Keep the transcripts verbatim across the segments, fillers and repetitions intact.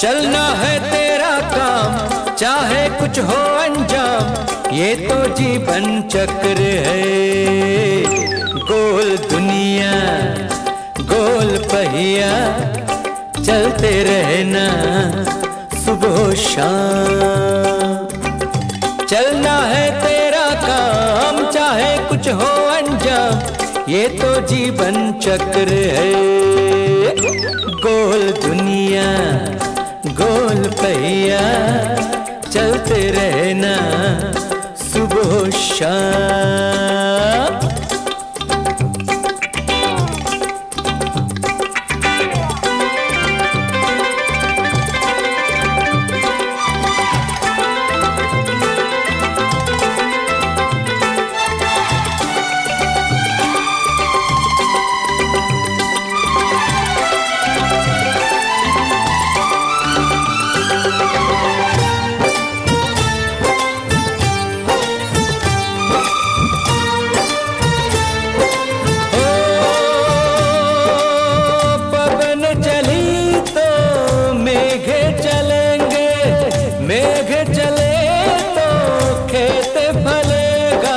चलना है तेरा काम, चाहे कुछ हो अंजाम, ये तो जीवन चक्र है। गोल दुनिया गोल पहिया, चलते रहना सुबह शाम। चलना है तेरा काम, चाहे कुछ हो अंजाम, ये तो जीवन चक्र है। गोल दुनिया गोल पहिया, चलते रहना सुबह शाम। मेघ चले तो खेत फलेगा,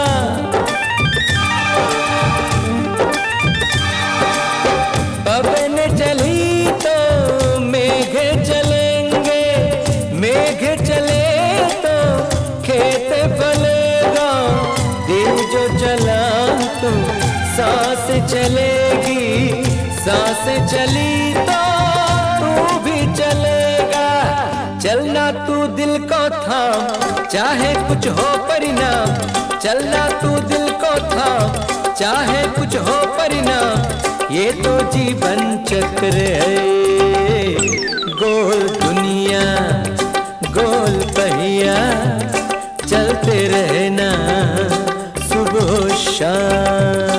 पवन चली तो मेघ चलेंगे, मेघ चले तो खेत फलेगा। दिल जो चला तो सांस चलेगी, सांस चली तो तू भी चलेगा। चलना तू दिल को थाम, चाहे कुछ हो परिणाम, चलना तू दिल को थाम, चाहे कुछ हो परिणाम, ये तो जीवन चक्र है। गोल दुनिया गोल पहिया, चलते रहना सुबह शाम।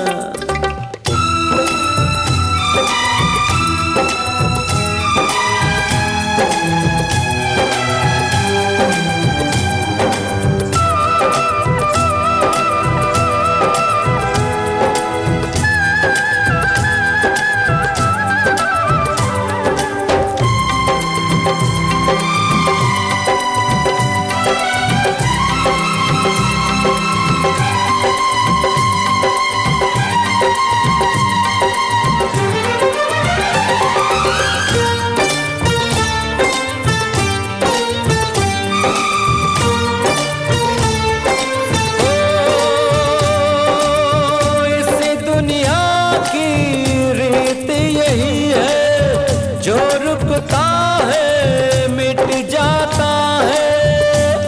जो रुकता है मिट जाता है,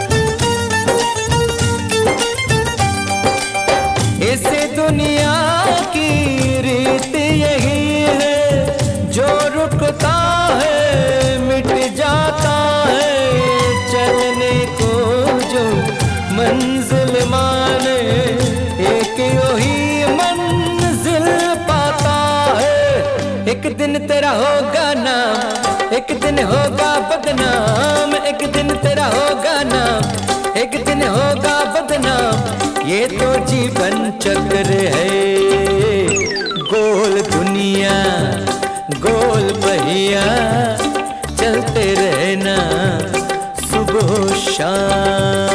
इस दुनिया की रीत यही है। जो रुकता है मिट जाता है, चलने को जो मंजिल माने, एक वही मंजिल पाता है। एक दिन तेरा होगा नाम, एक दिन होगा बदनाम, एक दिन तेरा होगा नाम, एक दिन होगा बदनाम, ये तो जीवन चक्र है। गोल दुनिया गोल पहिया, चलते रहना सुबह शाम।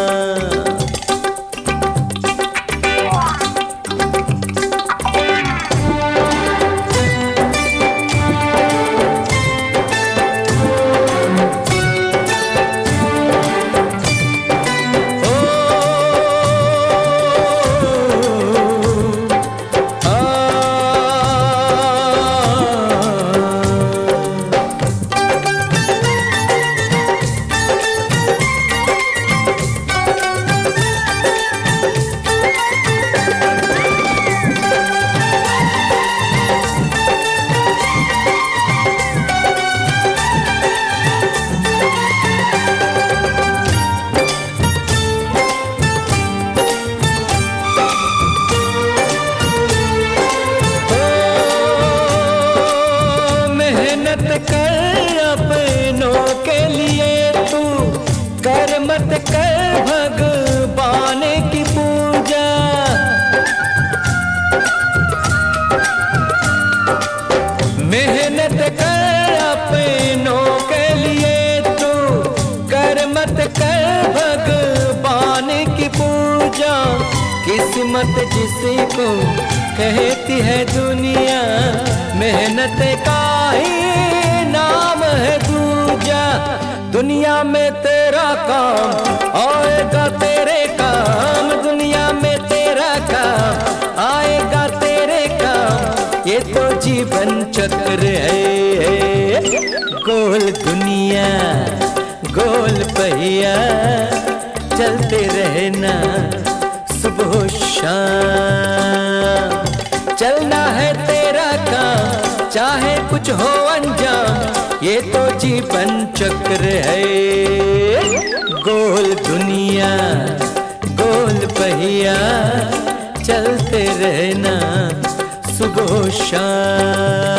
किस्मत जिसको कहती है दुनिया, मेहनत का ही नाम है दूजा। दुनिया में तेरा काम आएगा तेरे काम, दुनिया में तेरा काम आएगा तेरे काम। ये तो जीवन चक्र है, गोल दुनिया गोल पहिया, चलते रहना सुबह शाम। चलना है तेरा काम चाहे कुछ हो अंजाम, ये तो जीवन चक्र है। गोल दुनिया गोल पहिया, चलते रहना सुबह शाम।